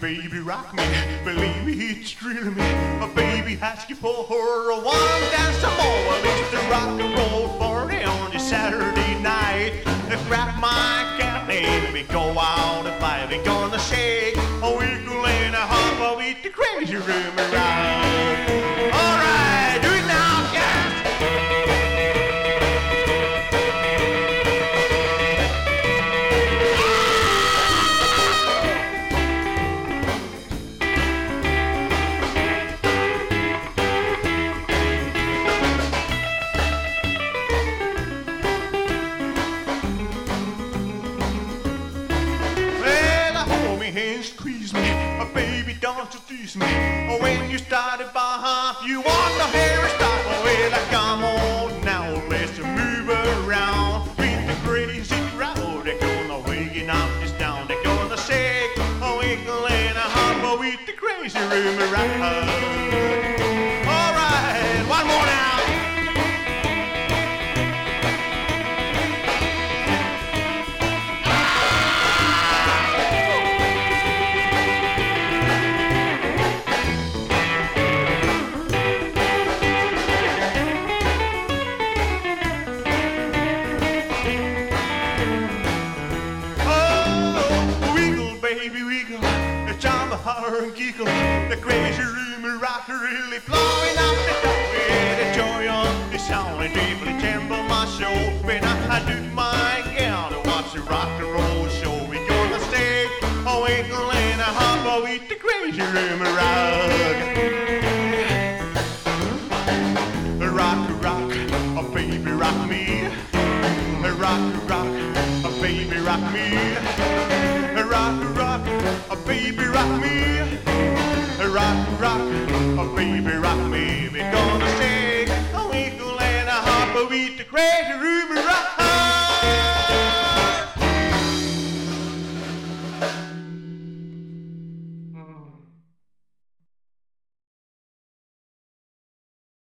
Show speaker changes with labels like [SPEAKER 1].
[SPEAKER 1] baby, rock me. Believe me, it's thrilling me. A baby asking for her one dance some more. Well, it's the rock and roll party on this Saturday night. Grab my candy, we go out and buy. We gonna shake a wiggle and a hop with the crazy room around. All right, do it now, yes. And squeeze me, oh baby, don't you tease me. Oh, when you started by half, you want the hair stop. Oh, well, come on now, let's move around with the crazy crowd. They're gonna waking up this down. They're gonna shake a wiggle and a hop with the crazy room around. All right, one more now. Baby wiggle, the jump, holler and giggle. The crazy room rock really blowing up the top. Yeah, the joy of the sound and deeply temple my show. When I do my gal to watch the rock and roll show, we gonna stay a wiggle and a hop with the crazy room rock. Rock, rock, oh baby rock me. Rock, rock, oh baby rock me. Rock, rock, oh baby rock me. Rock, rock, oh baby rock me. We're gonna shake a wiggle and a hop with the crazy room rock.